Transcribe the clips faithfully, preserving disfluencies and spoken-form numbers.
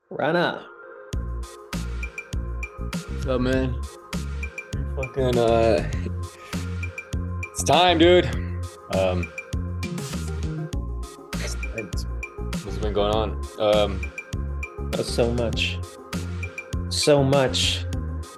Rana. What's up, man? Fucking uh it's time, dude. Um it's, what's been going on? Um Oh, so much. So much.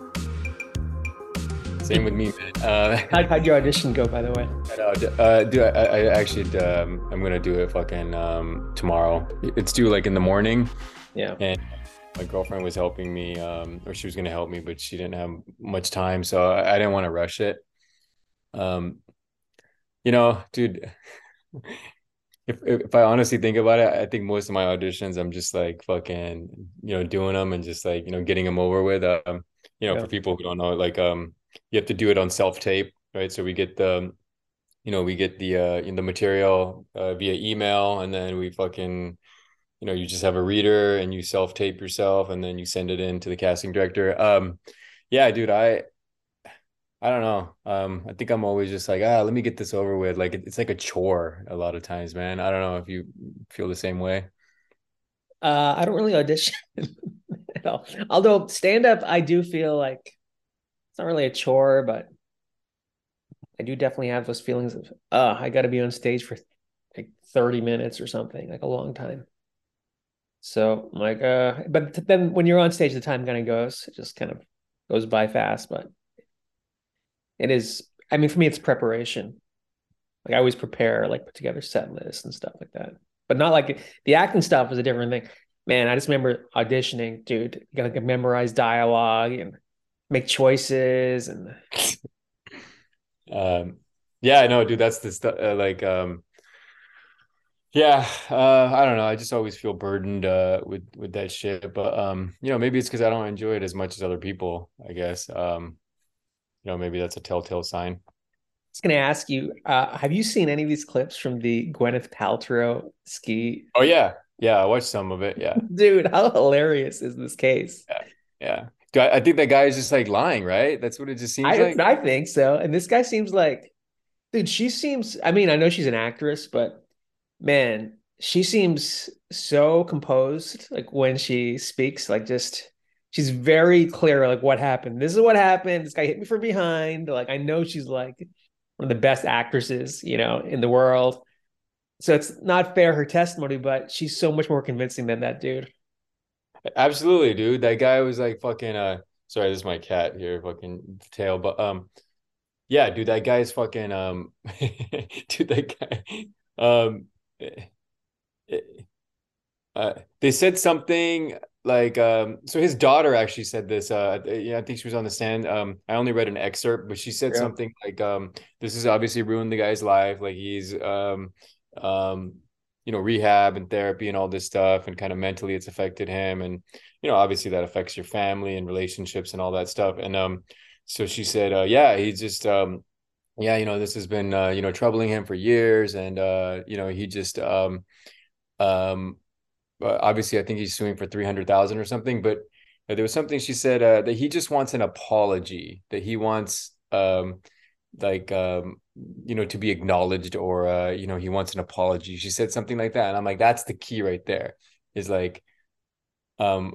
Same with me, man. Uh How, how'd your audition go, by the way? I know, d- uh dude, I, I actually um I'm gonna do it fucking um tomorrow. It's due like in the morning, Yeah. and my girlfriend was helping me, um or she was gonna help me, but she didn't have much time, so I, I didn't want to rush it. Um you know, dude, If if I honestly think about it, I think most of my auditions, I'm just like fucking, you know, doing them and just like, you know, getting them over with. Um, you know, Yeah. for people who don't know, like, um, you have to do it on self-tape, right? So we get the, you know, we get the uh in the material uh, via email, and then we fucking, you know, you just have a reader and you self-tape yourself, and then you send it in to the casting director. Um, yeah, dude, I I don't know. Um, I think I'm always just like, ah, let me get this over with. Like it- it's like a chore a lot of times, man. I don't know if you feel the same way. Uh, I don't really audition at all. Although stand up, I do feel like it's not really a chore, but I do definitely have those feelings of, uh, I got to be on stage for like thirty minutes or something, like a long time. So I'm like, uh, but then when you're on stage, the time kind of goes, it just kind of goes by fast. But it is, I mean, for me, it's preparation. Like I always prepare, like put together set lists and stuff like that. But not like the acting stuff is a different thing. Man, I just remember auditioning, dude. You gotta like, memorize dialogue and make choices and Um, yeah, I know, dude. That's the stuff. Uh, like, um, yeah. Uh, I don't know. I just always feel burdened uh with with that shit. But um, you know, maybe it's because I don't enjoy it as much as other people. I guess. Um, you know, maybe that's a telltale sign. I was gonna ask you, uh, have you seen any of these clips from the Gwyneth Paltrow ski? Oh yeah, yeah. I watched some of it. Yeah, Dude, how hilarious is this case? yeah, yeah. Do I, I think that guy is just like lying, right? That's what it just seems I like. I think so. And this guy seems like, dude, she seems, I mean, I know she's an actress, but man, she seems so composed, like when she speaks, like just she's very clear, like what happened. This is what happened. This guy hit me from behind. Like I know she's like one of the best actresses, you know, in the world. So it's not fair her testimony, but she's so much more convincing than that dude. Absolutely, dude. That guy was like fucking uh sorry, this is my cat here, fucking tail. But um yeah, dude, that guy's fucking um dude, that guy um eh, eh, uh they said something like um so his daughter actually said this uh yeah, I think she was on the stand. um I only read an excerpt, but she said Yeah. something like um this has obviously ruined the guy's life, like he's um um you know, rehab and therapy and all this stuff, and kind of mentally it's affected him, and you know, obviously that affects your family and relationships and all that stuff. And um so she said uh yeah, he's just um yeah, you know, this has been uh you know, troubling him for years, and uh you know, he just um um uh, obviously I think he's suing for three hundred thousand or something, but uh, there was something she said uh, that he just wants an apology, that he wants um like um you know, to be acknowledged, or uh you know, he wants an apology. She said something like that, and I'm like, that's the key right there. Is like, um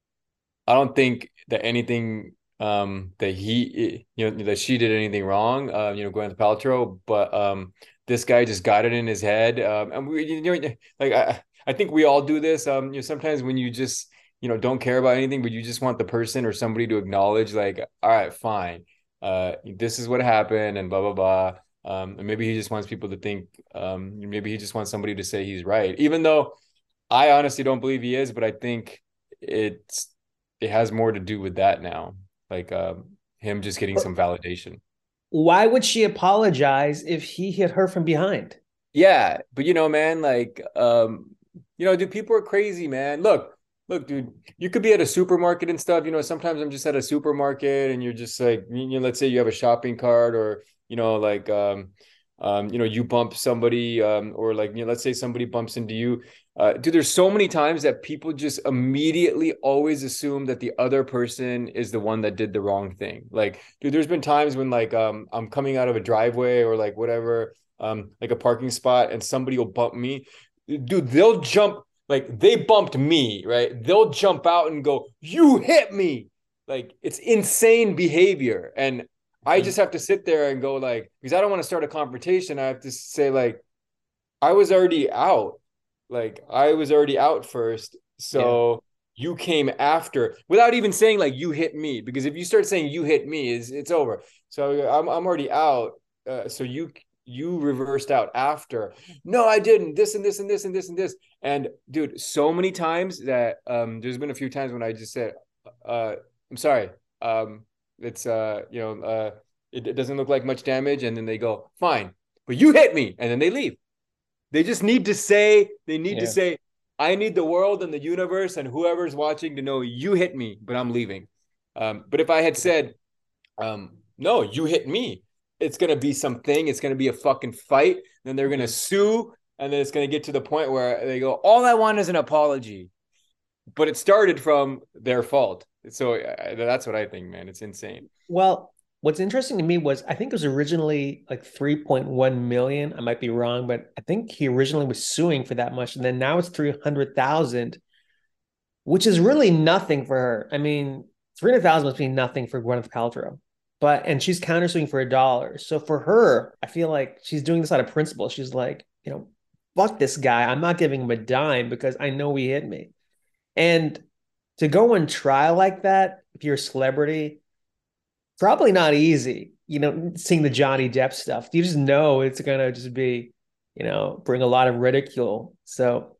I don't think that anything um that he, you know, that she did anything wrong, uh you know, Gwyneth Paltrow, but um this guy just got it in his head. Um and we, you know, like I I think we all do this. Um you know, sometimes when you just, you know, don't care about anything, but you just want the person or somebody to acknowledge, like, all right, fine, uh this is what happened, and blah blah blah. Um and maybe he just wants people to think, um maybe he just wants somebody to say he's right, even though I honestly don't believe he is. But I think it's it has more to do with that now, like um, him just getting some validation. Why would she apologize if he hit her from behind? Yeah, but you know, man, like, um, you know, dude, people are crazy, man. Look, look, dude, you could be at a supermarket and stuff. You know, sometimes I'm just at a supermarket, and you're just like, you know, let's say you have a shopping cart, or you know, like, um, um, you know, you bump somebody, um, or like, you know, let's say somebody bumps into you. Uh, dude, there's so many times that people just immediately always assume that the other person is the one that did the wrong thing. Like, dude, there's been times when like, um, I'm coming out of a driveway or like whatever, um, like a parking spot, and somebody will bump me. Dude, they'll jump. Like they bumped me, right? They'll jump out and go, "You hit me!" Like it's insane behavior, and I Mm. just have to sit there and go like, because I don't want to start a confrontation. I have to say like, I was already out. Like I was already out first. Yeah. So you came after without even saying like you hit me. Because if you start saying you hit me, is it's over. So I'm I'm already out. Uh, so you you reversed out after. No, I didn't. This and this and this and this and this. And dude, so many times that um there's been a few times when I just said, uh, I'm sorry. Um, it's uh, you know, uh it, it doesn't look like much damage, and then they go, fine, but you hit me, and then they leave. They just need to say, they need to Yeah. say, I need the world and the universe and whoever's watching to know you hit me, but I'm leaving. Um, but if I had said, um, no, you hit me, it's going to be something, it's going to be a fucking fight. Then they're going to Mhm. sue. And then it's going to get to the point where they go, all I want is an apology. But it started from their fault. So uh, that's what I think, man. It's insane. Well, what's interesting to me was I think it was originally like three point one million. I might be wrong, but I think he originally was suing for that much. And then now it's three hundred thousand, which is really nothing for her. I mean, three hundred thousand must be nothing for Gwyneth Paltrow. But and she's countersuing for a dollar. So for her, I feel like she's doing this out of principle. She's like, you know, fuck this guy. I'm not giving him a dime because I know he hit me. And to go on trial like that, if you're a celebrity, probably not easy. You know, seeing the Johnny Depp stuff, you just know it's gonna just be, you know, bring a lot of ridicule. So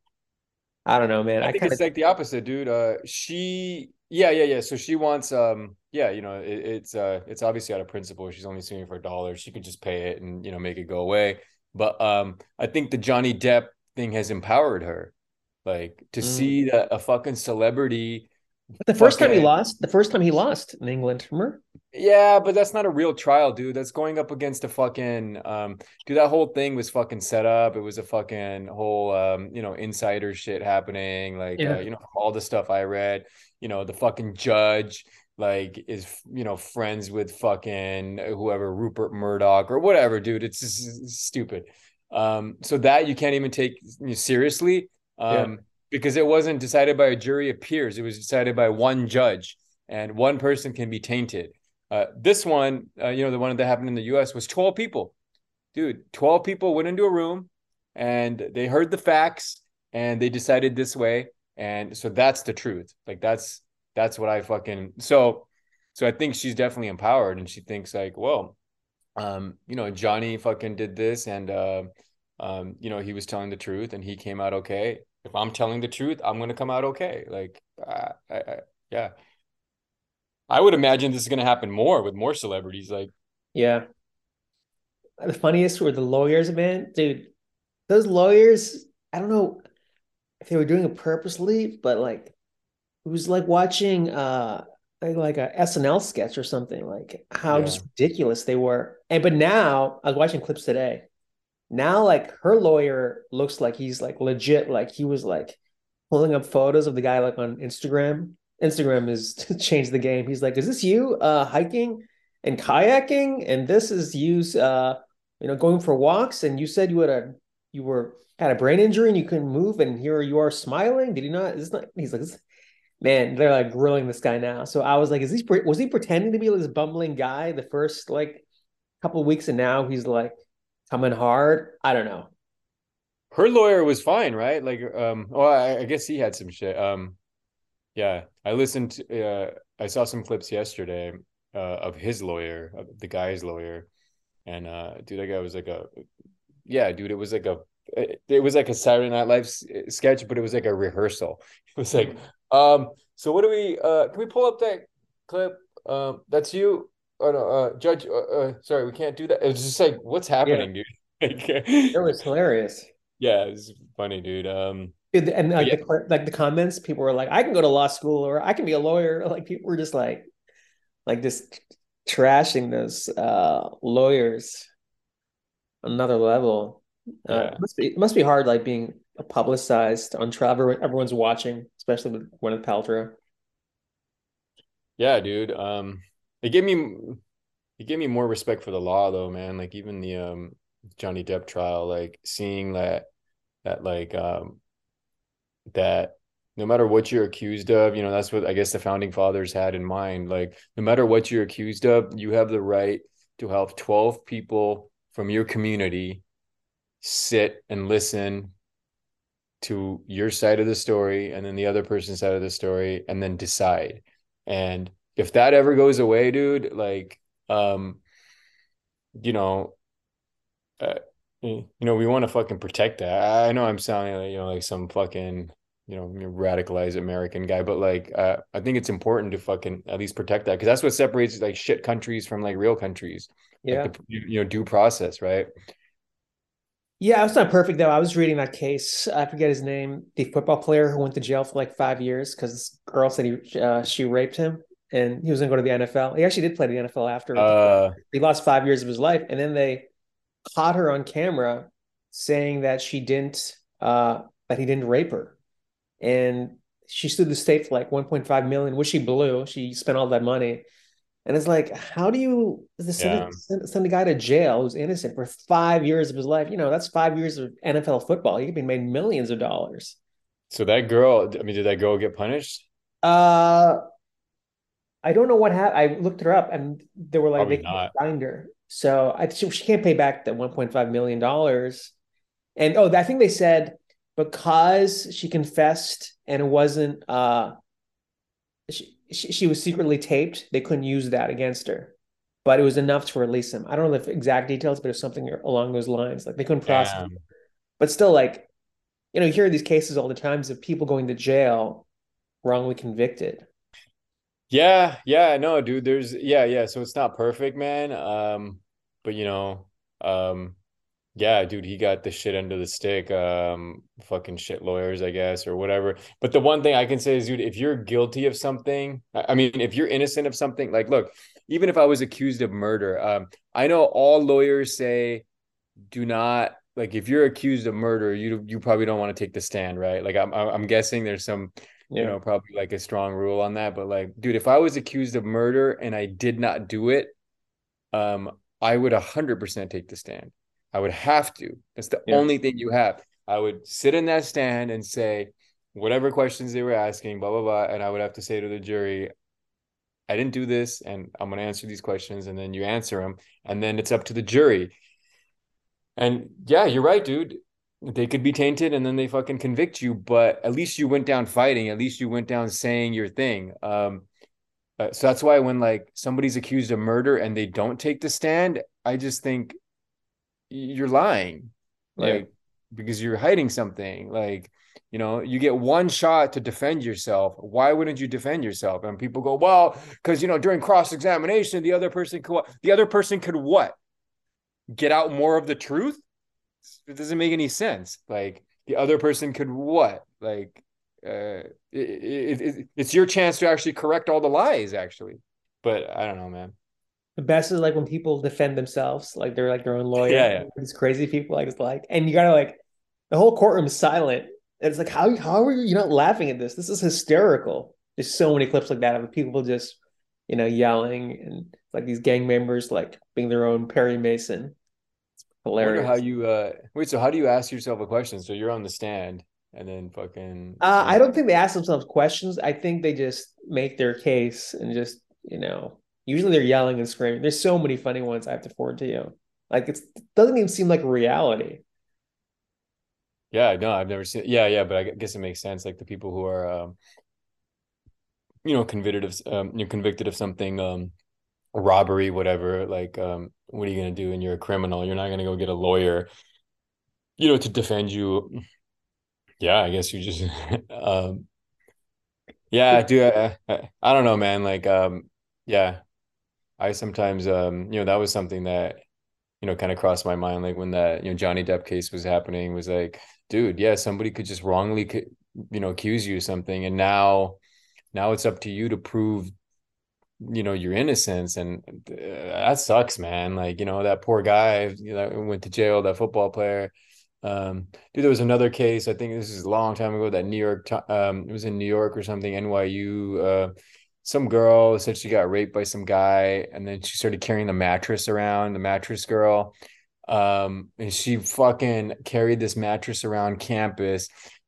I don't know, man. I I think kind of it's like the opposite, dude. Uh, she, yeah, yeah, yeah. So she wants, um, yeah, you know, it, it's, uh, it's obviously out of principle. She's only suing for a dollar. She could just pay it and you know make it go away. But um, I think the Johnny Depp thing has empowered her, like to mm. see that a fucking celebrity, But the first time he fucking lost, the first time he lost in England, remember? yeah, but that's not a real trial, dude. That's going up against a fucking um dude, that whole thing was fucking set up. It was a fucking whole um, you know, insider shit happening. Like uh, Yeah. you know, all the stuff I read, you know, the fucking judge like is you know friends with fucking whoever Rupert Murdoch or whatever, dude. It's just stupid. Um, so that you can't even take seriously. Yeah. Um, because it wasn't decided by a jury of peers, it was decided by one judge, and one person can be tainted. Uh, this one, uh, you know, the one that happened in the U S was twelve people. Dude, twelve people went into a room and they heard the facts and they decided this way. And so that's the truth. Like that's that's what I fucking so so I think she's definitely empowered and she thinks like, well, um, you know, Johnny fucking did this and uh um, you know, he was telling the truth and he came out okay. If I'm telling the truth, I'm gonna come out okay. Like uh, I, I, yeah. I would imagine this is going to happen more with more celebrities. Like, Yeah. The funniest were the lawyers, man. Dude, those lawyers, I don't know if they were doing it purposely, but like it was like watching uh like, like a S N L sketch or something, like how yeah, just ridiculous they were. And but now I was watching clips today. Now like her lawyer looks like he's like legit, like he was like pulling up photos of the guy like on Instagram. Instagram has changed the game. He's like, "Is this you uh hiking and kayaking? And this is you uh you know going for walks and you said you had a you were had a brain injury and you couldn't move and here you are smiling. Did he not? Is not?" He's like, "Man, they're like grilling this guy now." So I was like, "Is he was he pretending to be this bumbling guy the first like couple of weeks and now he's like coming hard?" I don't know. her lawyer was fine, right? Like, um, well, I, I guess he had some shit. Um, yeah, I listened. To, uh, I saw some clips yesterday uh, of his lawyer, of the guy's lawyer, and uh, dude, that guy was like a yeah, dude. It was like a it was like a Saturday Night Live sketch, but it was like a rehearsal. It was like, um, so what do we? Uh, can we pull up that clip? Um, that's you. Oh no, uh, Judge. Uh, uh, sorry, we can't do that. It was just like, what's Yeah, happening, dude? Like, it was hilarious. yeah, it's funny, dude. Um, And but like yeah, the like the comments, people were like, "I can go to law school or I can be a lawyer." Like people were just like like just trashing those uh lawyers on another level. Uh, it yeah, must be it must be hard like being publicized on trial. Everyone, everyone's watching, especially with Gwyneth Paltrow. yeah, dude. Um, it gave me it gave me more respect for the law, though, man. Like even the um Johnny Depp trial, like seeing that that like um that no matter what you're accused of, you know, that's what I guess the founding fathers had in mind. Like, no matter what you're accused of, you have the right to have twelve people from your community sit and listen to your side of the story and then the other person's side of the story and then decide. And if that ever goes away, dude, like, um, you know, uh, you know, we want to fucking protect that. I know I'm sounding like, you know, like some fucking, you know, radicalized American guy, but like, uh, I think it's important to fucking at least protect that because that's what separates like shit countries from like real countries, like Yeah. the, you know, due process, right? Yeah, it's not perfect though. I was reading that case. I forget his name. The football player who went to jail for like five years because this girl said he uh, she raped him, and he was going to go to the N F L. He actually did play the N F L after with the Uh, he lost five years of his life, and then they caught her on camera saying that she didn't uh that he didn't rape her, and she sued the state for like one point five million, which she blew. She spent all that money, and it's like, how do you send yeah. a, send, send a guy to jail who's innocent for five years of his life? You know, that's five years of N F L football. He could be made millions of dollars. So that girl, I mean, did that girl get punished? Uh, I don't know what happened. I looked her up, and they were like, they Probably can't not. find her. So I, she, she can't pay back that one point five million dollars. And oh, I think they said because she confessed and it wasn't uh she, she, she was secretly taped, they couldn't use that against her. But it was enough to release him. I don't know the exact details, but it was something along those lines. Like they couldn't prosecute. Damn. But still, like, you know, you hear these cases all the times of people going to jail wrongly convicted. Yeah, yeah, no, dude. There's yeah, yeah. So it's not perfect, man. Um, but you know, um, yeah, dude, he got the shit under the stick. Um, fucking shit lawyers, I guess, or whatever. But the one thing I can say is, dude, if you're guilty of something, I I mean, if you're innocent of something, like, look, even if I was accused of murder, um, I know all lawyers say do not like if you're accused of murder, you you probably don't want to take the stand, right? Like I'm I'm guessing there's some, you Yeah. know, probably like a strong rule on that. But like, dude, if I was accused of murder and I did not do it, um, I would a hundred percent take the stand. I would have to. That's the Yeah. only thing you have. I would sit in that stand and say whatever questions they were asking, blah blah blah, and I would have to say to the jury, I didn't do this, and I'm going to answer these questions, and then you answer them, and then it's up to the jury. And yeah, you're right, dude. They could be tainted and then they fucking convict you, but at least you went down fighting. At least you went down saying your thing. Um, uh, so that's why when like somebody's accused of murder and they don't take the stand, I just think you're lying, Yeah. like because you're hiding something. Like, you know, you get one shot to defend yourself. Why wouldn't you defend yourself? And people go, well, because you know during cross examination, the other person could the other person could what get out more of the truth. It doesn't make any sense. Like the other person could what? Like uh, it, it, it, it's your chance to actually correct all the lies, actually. But I don't know, man. The best is like when people defend themselves, like they're like their own Yeah, lawyer. yeah. These crazy people, like it's like, and you gotta like the whole courtroom is silent. And it's like, how how are you not laughing at this? This is hysterical. There's so many clips like that of people just, you know, yelling and like these gang members like being their own Perry Mason. I wonder how Hilarious. you uh wait. So how do you ask yourself a question? So you're on the stand, and then fucking Uh, I some. don't think they ask themselves questions. I think they just make their case and just, you know, usually they're yelling and screaming. There's so many funny ones I have to forward to you. Like it's, it doesn't even seem like reality. Yeah, no, I've never seen. Yeah, yeah, but I guess it makes sense. Like the people who are, um, you know, convicted of, um, you're convicted of something, um, robbery, whatever. Like, um, what are you gonna do? And you're a criminal. You're not gonna go get a lawyer, you know, to defend you. Yeah, I guess you just, um, yeah, dude. I, I, I don't know, man. Like, um, yeah, I sometimes, um, you know, that was something that, you know, kind of crossed my mind. Like when that, you know, Johnny Depp case was happening, was like, dude, yeah, somebody could just wrongly, you know, accuse you of something, and now, now it's up to you to prove, you know, your innocence, and uh, that sucks, man. Like, you know, that poor guy, you know, went to jail, that football player. Um, dude, there was another case. I think this is a long time ago. That New York, um, it was in New York or something. N Y U. Uh, some girl said she got raped by some guy, and then she started carrying the mattress around. The mattress girl, um, and she fucking carried this mattress around campus.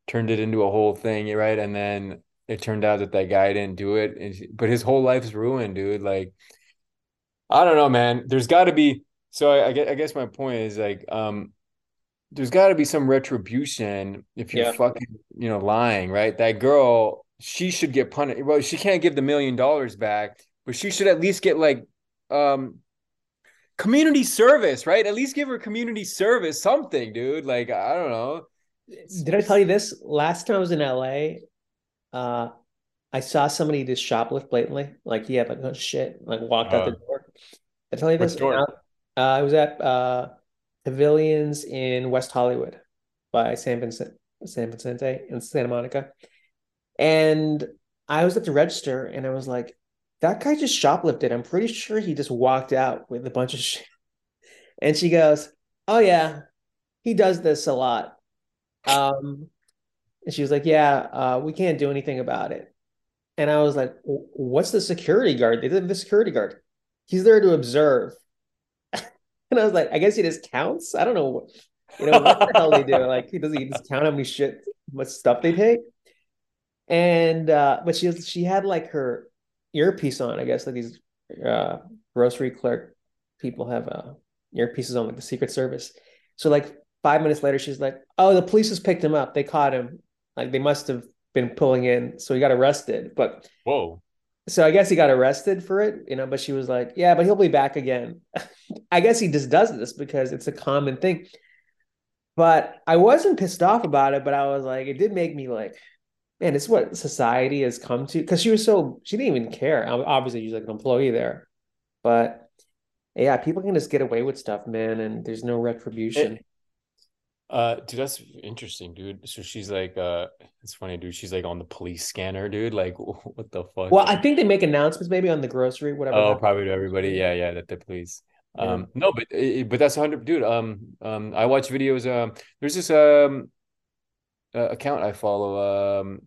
turned it into a whole thing, right? And then it turned out that that guy didn't do it, and, but his whole life's ruined, dude. Like, I don't know, man. There's got to be. So I, I guess, I guess my point is like, um, there's got to be some retribution if you're Yeah. fucking, you know, lying, right? That girl, she should get punished. Well, she can't give the million dollars back, but she should at least get like, um, community service, right? At least give her community service, something, dude. Like, I don't know. It's Did I tell you this? Last time I was in L A, uh, I saw somebody just shoplift blatantly. Like he had like, oh shit, like walked out the uh, door. Did I tell you what this? And store? I, uh, I was at uh, Pavilions in West Hollywood by San Vincent, San Vicente in Santa Monica. And I was at the register and I was like, that guy just shoplifted. I'm pretty sure he just walked out with a bunch of shit. And she goes, oh yeah, he does this a lot. Um, and she was like, yeah, uh, we can't do anything about it. And I was like, what's the security guard? They did the security guard. He's there to observe. And I was like, I guess he just counts. I don't know what, you know, what the hell they do. Like, he does he just count how many shit, much stuff they take? And uh, but she was, she had like her earpiece on, I guess, like these uh grocery clerk people have uh earpieces on, like the Secret Service. So like five minutes later, she's like, oh, the police just picked him up. They caught him. Like they must have been pulling in, so he got arrested. But Whoa. so I guess he got arrested for it, you know, but she was like, yeah, but he'll be back again. I guess he just does this because it's a common thing. But I wasn't pissed off about it, but I was like, it did make me like, man, it's what society has come to. Because she was so, she didn't even care. Obviously, she's like an employee there. But yeah, people can just get away with stuff, man, and there's no retribution. It, uh, dude, that's interesting, dude. So she's like, uh, it's funny, dude. She's like on the police scanner, dude. Like, what the fuck? Well, I think they make announcements maybe on the grocery, whatever Oh, that. probably to everybody. Yeah, yeah, that the police. Yeah. Um, no, but eh, but that's a hundred, dude. Um, um, I watch videos. Um, there's this um uh, account I follow. Um,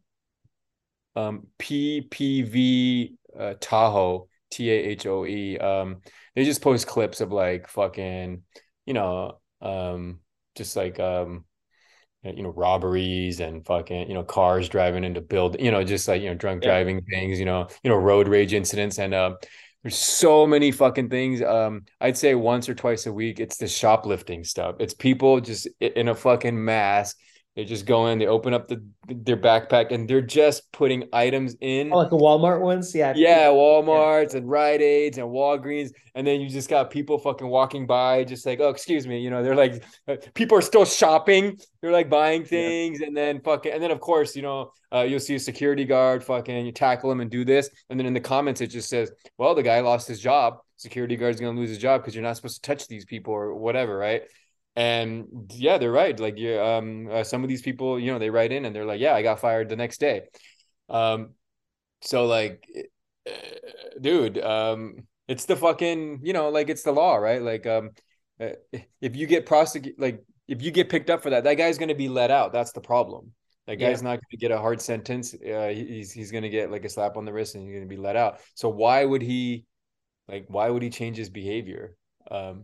um, P P V uh, Tahoe, T A H O E. Um, they just post clips of like fucking, you know, um, just like um, you know, robberies and fucking, you know, cars driving into build, you know, just like, you know, drunk Yeah. driving things, you know, you know, road rage incidents. And um, there's so many fucking things. Um, I'd say once or twice a week, it's the shoplifting stuff. It's people just in a fucking mask. They just go in, they open up the their backpack, and they're just putting items Oh, in. like the Walmart ones? Yeah. Yeah, Yeah. Walmarts and Rite Aids and Walgreens, and then you just got people fucking walking by, just like, oh, excuse me, you know, they're like, uh, people are still shopping, they're like buying Yeah. things, and then fucking, and then of course, you know, uh, you'll see a security guard, fucking, you tackle him and do this, and then in the comments it just says, well, the guy lost his job, security guard's gonna lose his job because you're not supposed to touch these people or whatever, right? And yeah, they're right. Like, you, um, uh, some of these people, you know, they write in and they're like, yeah, I got fired the next day. Um, so like, uh, dude, um, it's the fucking, you know, like it's the law, right? Like, um, uh, if you get prosecuted, like if you get picked up for that, that guy's going to be let out. That's the problem. That Yeah. guy's not going to get a hard sentence. Uh, he's he's going to get like a slap on the wrist and he's going to be let out. So why would he, like, why would he change his behavior? Um,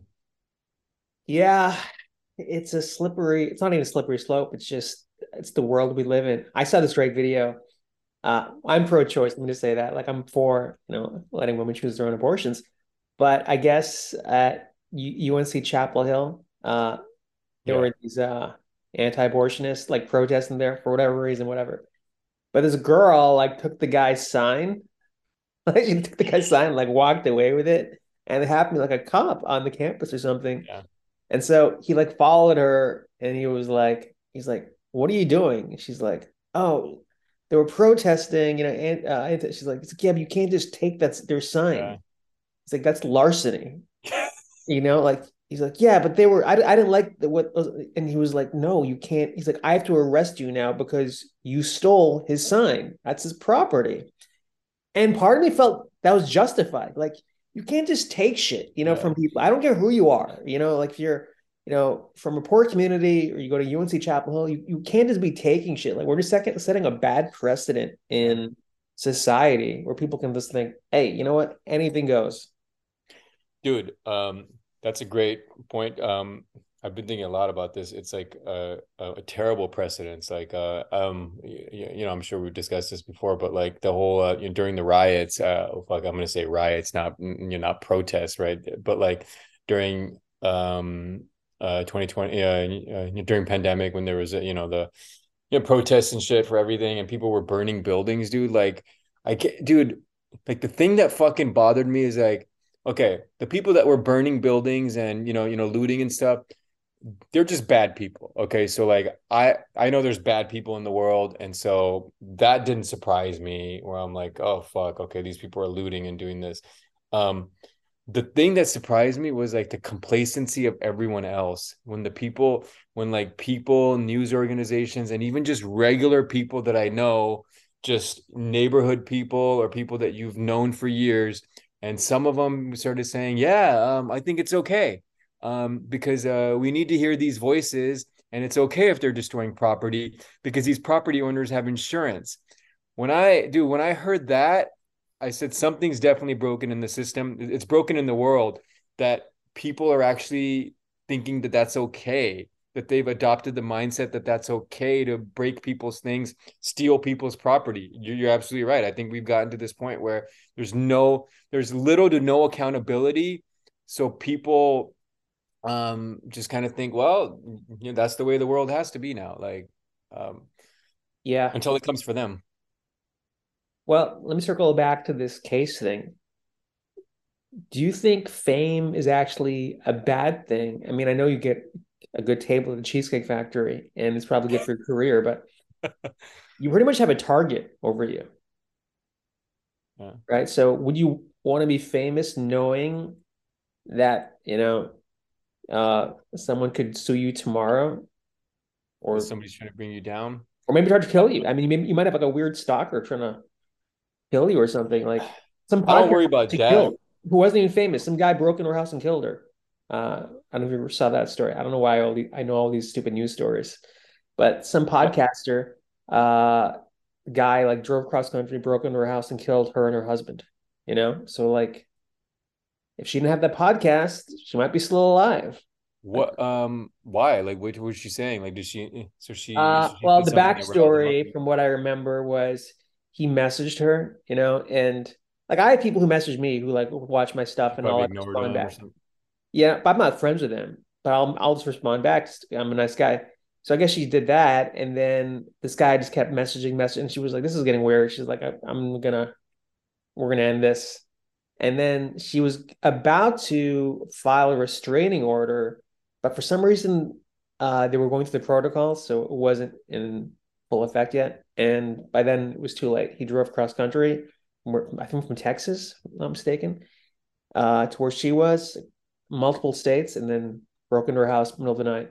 Yeah. It's a slippery, it's not even a slippery slope. It's just, it's the world we live in. I saw this great video. Uh, I'm pro-choice. Let me just say that. Like I'm for, you know, letting women choose their own abortions. But I guess at U- UNC Chapel Hill, uh, there yeah, were these uh, anti-abortionists like protesting there for whatever reason, whatever. But this girl like took the guy's sign, like she took the guy's sign, like walked away with it, and it happened to like a cop on the campus or something. yeah, And so he like followed her, and he was like, he's like, "What are you doing?" And she's like, "Oh, they were protesting, you know." And uh, she's like, "Yeah, but you can't just take that their sign." yeah. It's like that's larceny, you know. Like he's like, "Yeah, but they were. I, I didn't like the, what." And he was like, "No, you can't." He's like, "I have to arrest you now because you stole his sign. That's his property." And part of me felt that was justified. Like you can't just take shit, you know, Yeah. from people. I don't care who you are, you know, like if you're, you know, from a poor community or you go to U N C Chapel Hill, you, you can't just be taking shit. Like we're just second, setting a bad precedent Yeah. in society where people can just think, hey, you know what? Anything goes. Dude, um, that's a great point. Um, I've been thinking a lot about this. It's like a, a, a terrible precedence. Like, uh, um, you, you know, I'm sure we've discussed this before, but like the whole, uh, you know, during the riots, uh, oh, fuck, I'm gonna say riots, not you know, not protests, right? But like during um, uh, twenty twenty, uh, uh, during pandemic when there was, uh, you know, the you know protests and shit for everything, and people were burning buildings, dude. Like, I can't, dude. Like the thing that fucking bothered me is like, okay, the people that were burning buildings and you know, you know, looting and stuff, they're just bad people. Okay. So like I I know there's bad people in the world. And so that didn't surprise me where I'm like, oh fuck, okay, these people are looting and doing this. Um the thing that surprised me was like the complacency of everyone else when the people when like people, news organizations, and even just regular people that I know, just neighborhood people or people that you've known for years, and some of them started saying, yeah, um, I think it's okay, um, because uh, we need to hear these voices, and it's okay if they're destroying property because these property owners have insurance. When I do, when I heard that, I said something's definitely broken in the system. It's broken in the world that people are actually thinking that that's okay, that they've adopted the mindset that that's okay to break people's things, steal people's property. You're, you're absolutely right. I think we've gotten to this point where there's no, there's little to no accountability. So people um just kind of think, well, you know, that's the way the world has to be now, like um Yeah. until it comes for them. Well, let me circle back to this case thing. Do you think fame is actually a bad thing? I mean, I know you get a good table at the Cheesecake Factory and it's probably good for your career, but you pretty much have a target over you, Yeah. right? So would you want to be famous knowing that, you know, uh, someone could sue you tomorrow That or somebody's trying to bring you down. or maybe try to kill you? I mean, you, may, you might have like a weird stalker trying to kill you or something. Like some I don't podcast worry about she that. killed who wasn't even famous. Some guy broke into her house and killed her. Uh, I don't know if you ever saw that story. I don't know why all the, I know all these stupid news stories, but some podcaster, uh, guy like drove cross country, broke into her house and killed her and her husband. You know, so like if she didn't have that podcast, she might be still alive. Like, What um why? Like what was she saying? Like did she so she uh, so she well, did the something that riled them up? backstory from what I remember was he messaged her, you know, and like I have people who message me who like watch my She stuff and I'll probably like ignored respond him or back. something. Yeah, but I'm not friends with him, but I'll I'll just respond back. I'm a nice guy. So I guess she did that, and then this guy just kept messaging, messaging, and she was like, "This is getting weird." She's like, I, "I'm gonna, we're gonna end this." And then she was about to file a restraining order, but for some reason, uh, they were going through the protocols, so it wasn't in full effect yet. And by then, it was too late. He drove cross country, from, I think from Texas, if I'm not mistaken, uh, to where she was, multiple states, and then broke into her house middle of the night.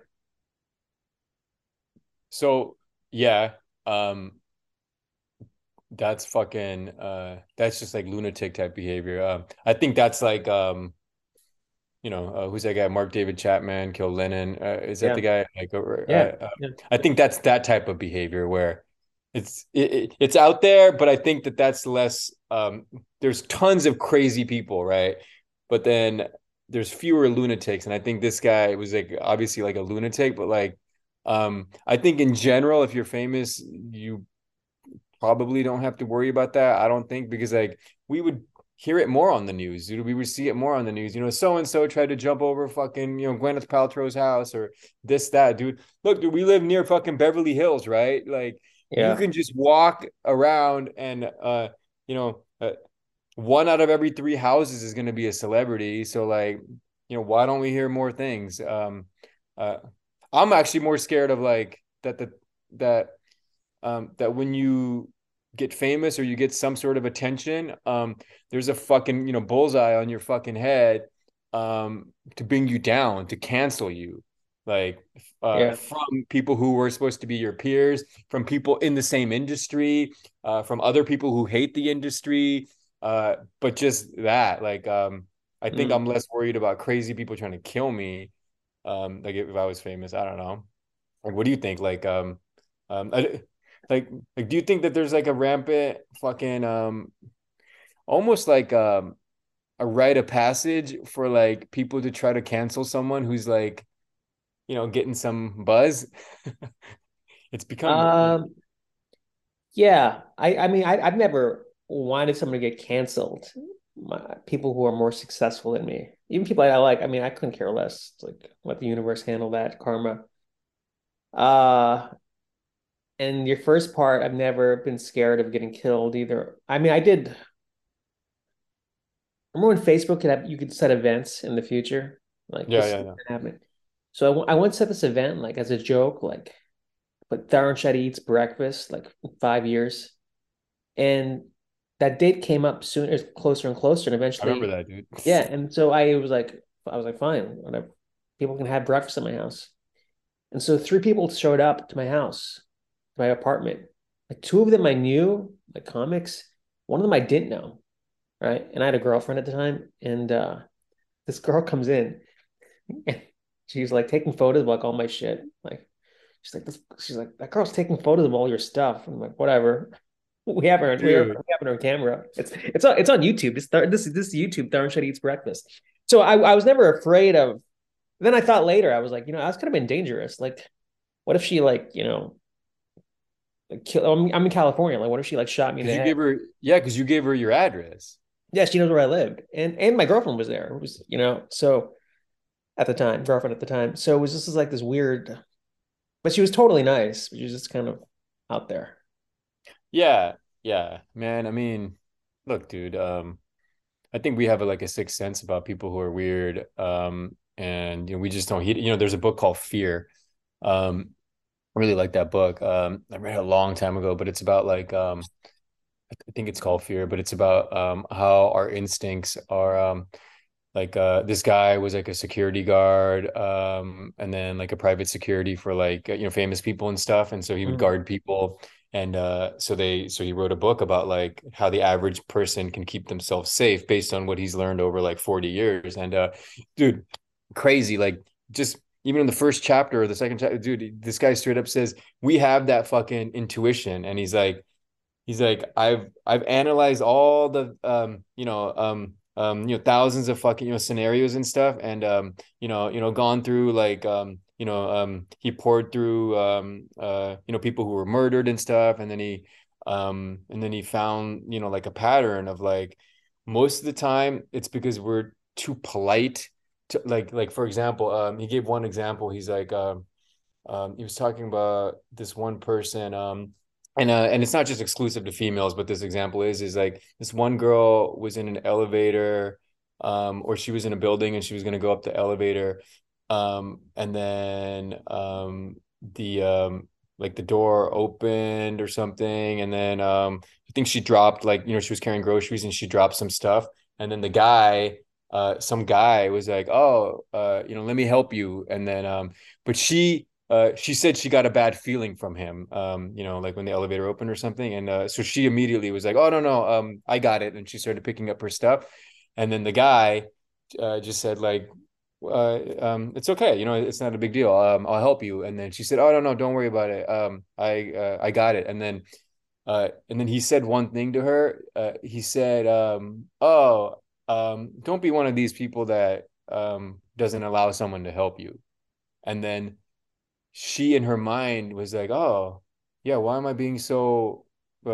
So yeah, um that's fucking uh that's just like lunatic type behavior. Um I think that's like um you know, uh, who's that guy? Mark David Chapman killed Lennon. Uh, is that the Yeah, guy? Like, uh, yeah, uh, yeah, I think that's that type of behavior where it's it, it- it's out there, but I think that that's less. Um, there's tons of crazy people, right? But then there's fewer lunatics, and I think this guy was like obviously like a lunatic, but like, um, I think in general, if you're famous, you probably don't have to worry about that. I don't think because like we would hear it more on the news. Dude. We would see it more on the news. You know, so and so tried to jump over fucking, you know, Gwyneth Paltrow's house or this, that, dude. Look, dude, we live near fucking Beverly Hills, right? Like you yeah. can just walk around and uh, you know, uh, one out of every three houses is going to be a celebrity. So like, you know, why don't we hear more things? Um, uh, I'm actually more scared of like that the that um, that when you get famous or you get some sort of attention, um, there's a fucking, you know, bullseye on your fucking head, um, to bring you down, to cancel you, like uh, Yeah. from people who were supposed to be your peers, from people in the same industry, uh, from other people who hate the industry, uh, but just that, like, um, I think Mm. I'm less worried about crazy people trying to kill me. Um, like if, if I was famous, I don't know. Like, what do you think? Like, um, um, I, like, like, do you think that there's like a rampant fucking, um, almost like um a rite of passage for like people to try to cancel someone who's like you know, getting some buzz. It's become Um, yeah, I, I mean, I, I've never wanted someone to get canceled. My, people who are more successful than me, even people I like. I mean, I couldn't care less. It's like let the universe handle that karma. Uh, and your first part, I've never been scared of getting killed either. I mean, I did. Remember when Facebook could have you could set events in the future, like yeah, this yeah, is yeah. happening. So I, w- I once set this event like as a joke, like but Darren Shetty eats breakfast like in five years. And that date came up sooner, closer and closer. And I remember eventually, that, dude. yeah. And so I was like, I was like, fine, whatever. People can have breakfast at my house. And so three people showed up to my house, to my apartment. Like two of them I knew, like comics. One of them I didn't know, right? And I had a girlfriend at the time. And uh, this girl comes in and she's like taking photos of like all my shit. Like, she's like, this, she's like, that girl's taking photos of all your stuff. I'm like, whatever. We have her. We have, Dude. we have her on camera. It's it's on it's on YouTube. It's this this is YouTube. Darren Shetty eats breakfast. So I I was never afraid of. Then I thought later I was like, you know, that's kind of been dangerous. Like, what if she like you know like kill? I'm, I'm in California. Like, what if she like shot me in Because the you head? gave her, yeah, because you gave her your address. Yeah, she knows where I lived, and and my girlfriend was there. It was you know so at the time, girlfriend at the time. So it was just like this weird, but she was totally nice. She was just kind of out there. Yeah, yeah, man. I mean, look, dude. Um, I think we have a, like a sixth sense about people who are weird. Um, and you know, we just don't heed. You know, there's a book called Fear. Um, I really like that book. Um, I read it a long time ago, but it's about like um, I think it's called Fear, but it's about um how our instincts are um like uh this guy was like a security guard um and then like a private security for like you know famous people and stuff, and so he would Mm. guard people, and uh so they so he wrote a book about like how the average person can keep themselves safe based on what he's learned over like forty years. And uh dude, crazy, like just even in the first chapter or the second chapter, dude, this guy straight up says we have that fucking intuition. And he's like he's like I've I've analyzed all the um you know um um you know thousands of fucking you know scenarios and stuff, and um you know you know gone through like um you know um he poured through um uh you know people who were murdered and stuff, and then he um and then he found you know like a pattern of like most of the time it's because we're too polite to like like for example, um he gave one example. He's like um um, he was talking about this one person, um, and uh, and it's not just exclusive to females, but this example is is like this one girl was in an elevator, um, or she was in a building and she was going to go up the elevator, um, and then um, the um, like the door opened or something, and then um, I think she dropped like you know she was carrying groceries and she dropped some stuff, and then the guy. Uh, some guy was like, "Oh, uh, you know, let me help you," and then, um, but she uh, she said she got a bad feeling from him, um, you know, like when the elevator opened or something. And uh, so she immediately was like, oh, no, no, um, I got it. And she started picking up her stuff. And then the guy uh, just said, like, uh, um, it's okay. You know, it's not a big deal. Um, I'll help you. And then she said, oh, no, no, don't worry about it. Um, I, uh, I got it. And then, uh, and then he said one thing to her. Uh, he said, um, oh, um, don't be one of these people that um, doesn't allow someone to help you. And then she in her mind was like, oh, yeah, why am I being so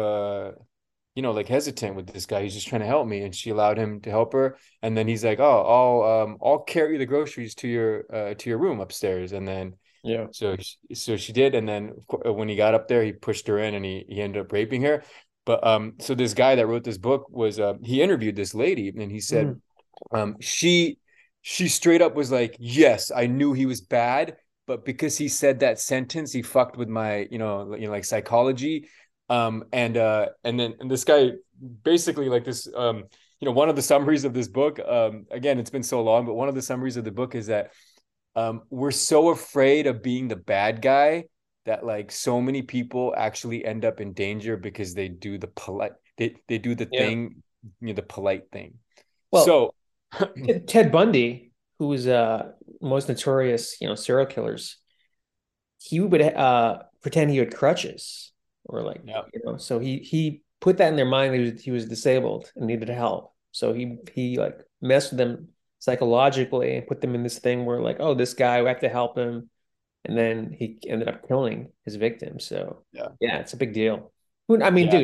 uh you know, like hesitant with this guy? He's just trying to help me. And she allowed him to help her. And then he's like, oh, I'll um I'll carry the groceries to your uh to your room upstairs. And then Yeah. so so she did. And then when he got up there, he pushed her in and he he ended up raping her. But um so this guy that wrote this book was uh he interviewed this lady, and he said Mm. um, she she straight up was like, yes, I knew he was bad, but because he said that sentence, he fucked with my, you know, you know, like psychology. Um, and uh, and then and this guy basically like this, um, you know, one of the summaries of this book, um, again, it's been so long, but one of the summaries of the book is that um, we're so afraid of being the bad guy that like so many people actually end up in danger because they do the polite, they they do the Yeah. thing, you know, the polite thing. Well, So Ted Bundy, who was uh most notorious, you know, serial killers, he would uh pretend he had crutches or like, yeah, you know, so he he put that in their mind that he was, he was disabled and needed help. So he he like messed with them psychologically and put them in this thing where like, oh, this guy, we have to help him. and then he ended up killing his victim. So Yeah. yeah, it's a big deal. Who- I mean, Yeah. dude,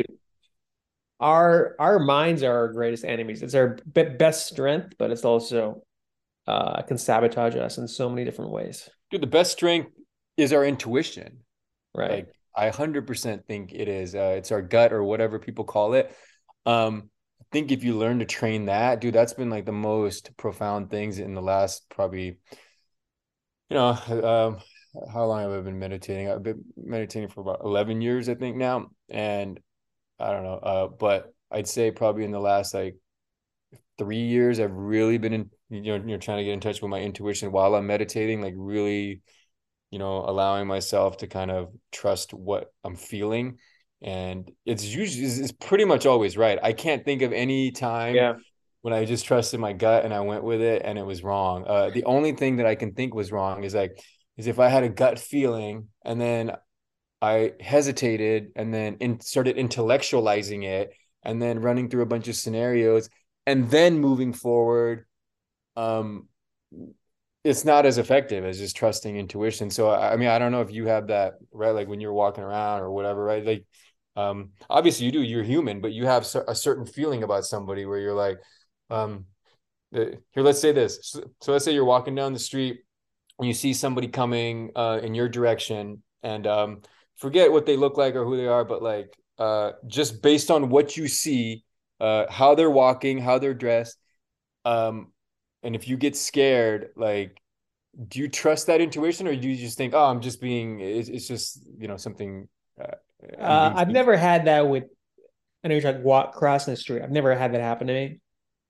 our our minds are our greatest enemies. It's our be best strength, but it's also uh can sabotage us in so many different ways. Dude, the best strength is our intuition. Right. Like I one hundred percent think it is. Uh, it's our gut or whatever people call it. Um, I think if you learn to train that, dude, that's been like the most profound things in the last probably, you know, um, how long have I been meditating? I've been meditating for about eleven years, I think now. And I don't know, uh, but I'd say probably in the last like three years, I've really been in, you know, you're trying to get in touch with my intuition while I'm meditating, like really, you know, allowing myself to kind of trust what I'm feeling. And it's usually, it's pretty much always right. I can't think of any time Yeah. when I just trusted my gut and I went with it and it was wrong. Uh, the only thing that I can think was wrong is like, is if I had a gut feeling and then I hesitated and then in, started intellectualizing it and then running through a bunch of scenarios and then moving forward. Um, it's not as effective as just trusting intuition. So I mean, I don't know if you have that, right? Like when you're walking around or whatever, right? Like um obviously you do, you're human, but you have a certain feeling about somebody where you're like, um here, let's say this. So, so let's say you're walking down the street and you see somebody coming uh in your direction and um forget what they look like or who they are, but like uh just based on what you see, uh how they're walking, how they're dressed, um and if you get scared, like do you trust that intuition or do you just think, oh, I'm just being, it's, it's just, you know, something, uh, I'm Uh, being I've never had that with, I know you're talking walk crossing the street. I've never had that happen to me.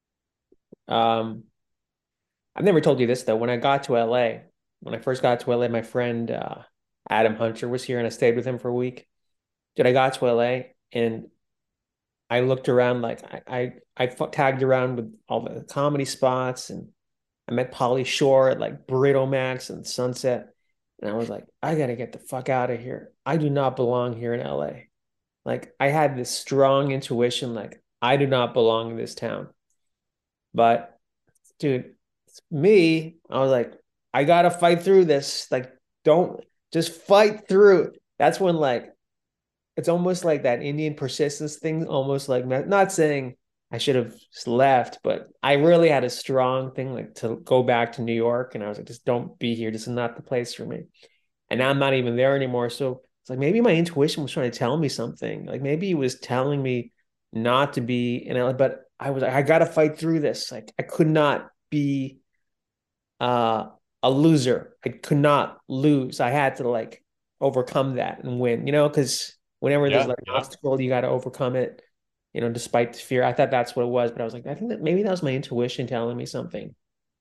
Um, I've never told you this though. When I got to L A, when I first got to L A, my friend uh, Adam Hunter was here and I stayed with him for a week. Dude, I got to L A and I looked around like I I, I tagged around with all the comedy spots and I met Polly Shore at like Burrito Max and Sunset. And I was like, I gotta get the fuck out of here. I do not belong here in L A. Like I had this strong intuition, like I do not belong in this town. But dude, me, I was like, I gotta fight through this. Like, don't just fight through. That's when like it's almost like that Indian persistence thing, almost like not saying I should have left, but I really had a strong thing like to go back to New York. And I was like, just don't be here. This is not the place for me. And now I'm not even there anymore. So it's like maybe my intuition was trying to tell me something. Like maybe it was telling me not to be in L A, but I was like, I gotta fight through this. Like I could not be uh a loser. I could not lose. I had to like overcome that and win, you know, because whenever there's yeah, like an yeah. obstacle, you got to overcome it, you know, despite the fear. I thought that's what it was, but I was like, I think that maybe that was my intuition telling me something.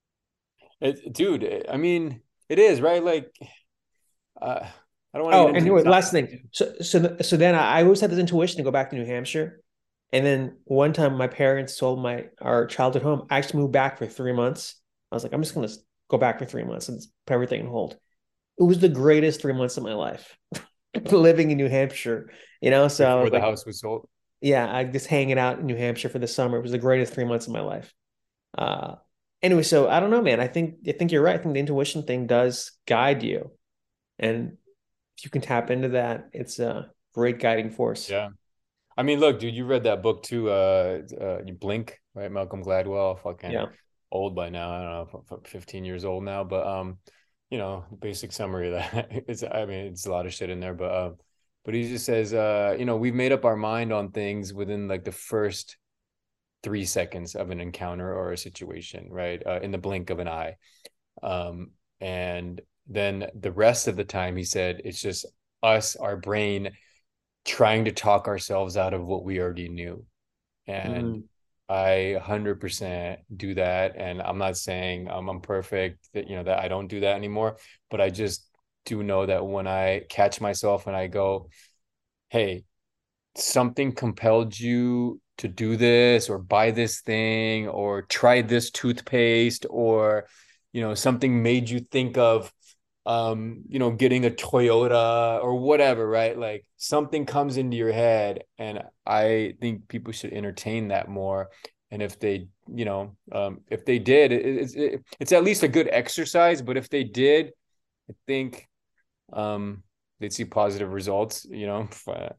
It, dude, I mean, it is right. Like, uh, I don't want to get Oh, into anyway, the last thing. So, so, so then I, I always had this intuition to go back to New Hampshire. And then one time my parents told my our childhood home, I actually moved back for three months. I was like, I'm just gonna go back for three months and put everything on hold. It was the greatest three months of my life living in New Hampshire, you know. So I before was the like, house was sold. yeah, I just hanging out in New Hampshire for the summer. It was the greatest three months of my life. Uh, anyway, so I don't know, man. I think I think you're right. I think the intuition thing does guide you, and if you can tap into that, it's a great guiding force. Yeah. I mean, look, dude, you read that book too, uh, uh, you Blink, right? Malcolm Gladwell, fucking Yeah. old by now. I don't know, fifteen years old now, but um, you know, basic summary of that. It's, I mean, it's a lot of shit in there, but um, but he just says, uh, you know, we've made up our mind on things within like the first three seconds of an encounter or a situation, right? Uh, in the blink of an eye. Um, and then the rest of the time, he said, it's just us, our brain trying to talk ourselves out of what we already knew. And Mm. I one hundred percent do that. And I'm not saying um, I'm perfect, that, you know, that I don't do that anymore, but I just do know that when I catch myself and I go, hey, something compelled you to do this or buy this thing or try this toothpaste or, you know, something made you think of um, you know, getting a Toyota or whatever, right? Like something comes into your head, and I think people should entertain that more. And if they, you know, um, if they did, it, it's it, it's at least a good exercise. But if they did, I think um, they'd see positive results, you know.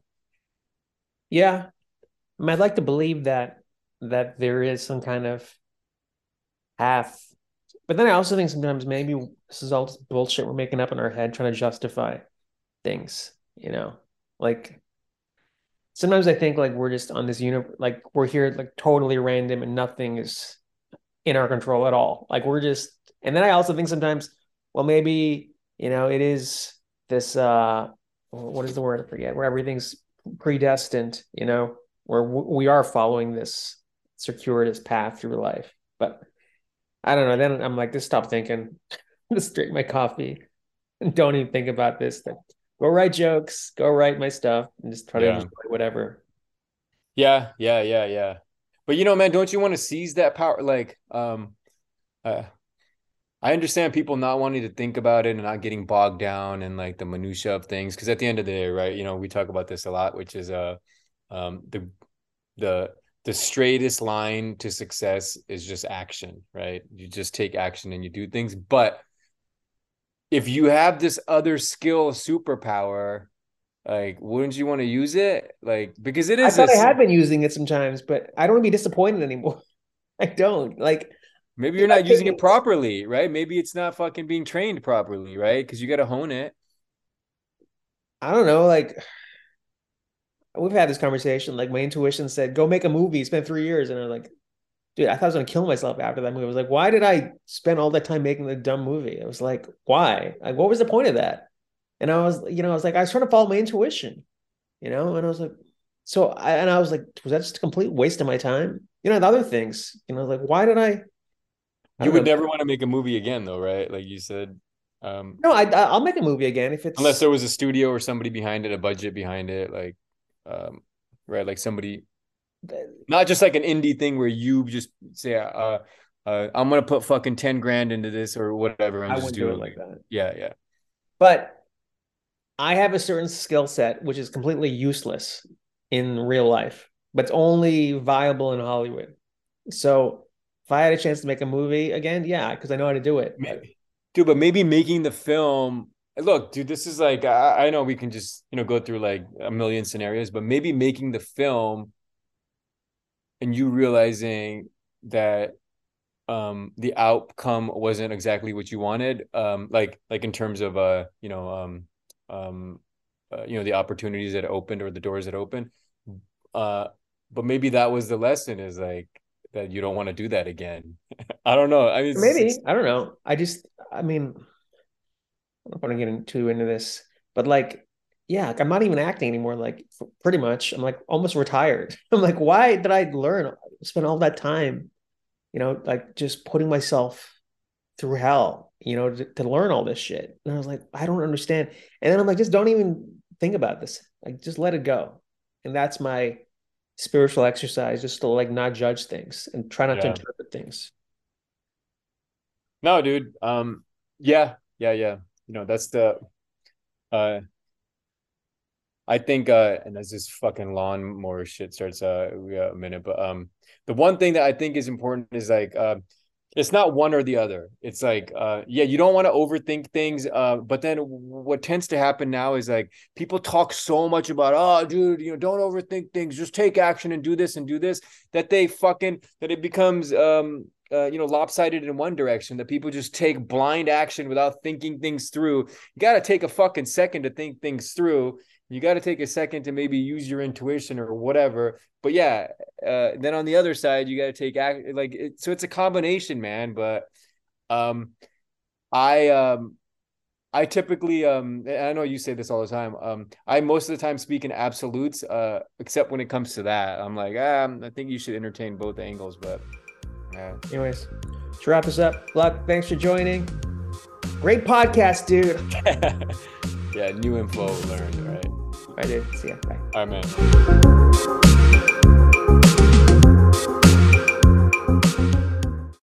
Yeah. I mean, I'd like to believe that that there is some kind of path. But then I also think sometimes maybe this is all just bullshit we're making up in our head trying to justify things, you know? Like sometimes I think like we're just on this universe, like we're here like totally random and nothing is in our control at all. Like we're just, and then I also think sometimes, well, maybe, you know, it is this, uh, what is the word? I forget, where everything's predestined, you know, where we are following this circuitous path through life. But I don't know. Then I'm like, just stop thinking, just drink my coffee and don't even think about this. Go write jokes, go write my stuff, and just try to Yeah. enjoy whatever. Yeah, yeah, yeah, yeah. But you know, man, don't you want to seize that power? Like, um, uh, I understand people not wanting to think about it and not getting bogged down in like the minutia of things. Because at the end of the day, right, you know, we talk about this a lot, which is uh, um, the the the straightest line to success is just action, right? You just take action and you do things. But if you have this other skill superpower, like, wouldn't you want to use it? Like, because it I is thought I this. had been using it sometimes, but I don't want to be disappointed anymore. I don't like Maybe if you're I not using it take, properly, right? Maybe it's not fucking being trained properly, right? Because you got to hone it. I don't know, like we've had this conversation. Like my intuition said, go make a movie, spend three years. And I'm like, dude, I thought I was gonna kill myself after that movie. I was like, why did I spend all that time making the dumb movie? I was like, why? Like, what was the point of that? And I was, you know, I was like, I was trying to follow my intuition, you know, and I was like, so I and I was like, was that just a complete waste of my time? You know, the other things, you know, like why did I I You don't would know. never want to make a movie again, though, right? Like you said, um, No, I I'll make a movie again if unless it's there was a studio or somebody behind it, a budget behind it, like, um, right? Like somebody, not just like an indie thing where you just say, uh, uh, I'm gonna put fucking ten grand into this or whatever, and I just wouldn't do do it it. like that. Yeah, yeah, But I have a certain skill set which is completely useless in real life, but it's only viable in Hollywood. So if I had a chance to make a movie again, yeah, because I know how to do it. But maybe, dude. But maybe making the film. Look, dude, this is like I, I know we can just you know go through like a million scenarios, but maybe making the film and you realizing that um the outcome wasn't exactly what you wanted, um like like in terms of uh you know um um uh, you know the opportunities that opened or the doors that opened, uh but maybe that was the lesson, is like that you don't want to do that again. I don't know, I mean it's, maybe, it's I don't know. I just, I mean, I don't want to get in- too into this, but like, yeah, like I'm not even acting anymore. Like, f- pretty much, I'm like almost retired. I'm like, why did I learn, spend all that time, you know, like just putting myself through hell, you know, to, to learn all this shit. And I was like, I don't understand. And then I'm like, just don't even think about this. Like, just let it go. And that's my spiritual exercise, just to like not judge things and try not to yeah, interpret things. no dude, um yeah, yeah, yeah, you know that's the uh I think, uh, and as this fucking lawnmower shit starts, uh, we got a minute, but um, the one thing that I think is important is like, uh, it's not one or the other. It's like, uh, yeah, you don't want to overthink things, uh, but then what tends to happen now is like people talk so much about, oh, dude, you know, don't overthink things, just take action and do this and do this, that they fucking that it becomes, um, uh, you know, lopsided in one direction. That people just take blind action without thinking things through. You got to take a fucking second to think things through. You got to take a second to maybe use your intuition or whatever. But yeah, uh, then on the other side, you got to take act like it, so it's a combination, man. But um, I um, I typically um, I know you say this all the time. Um, I most of the time speak in absolutes, uh, except when it comes to that. I'm like, ah, I think you should entertain both angles. But yeah, Anyways, to wrap this up, Luck, thanks for joining. Great podcast, dude. yeah, new info learned. All right, I did. See ya. Bye. all right, man.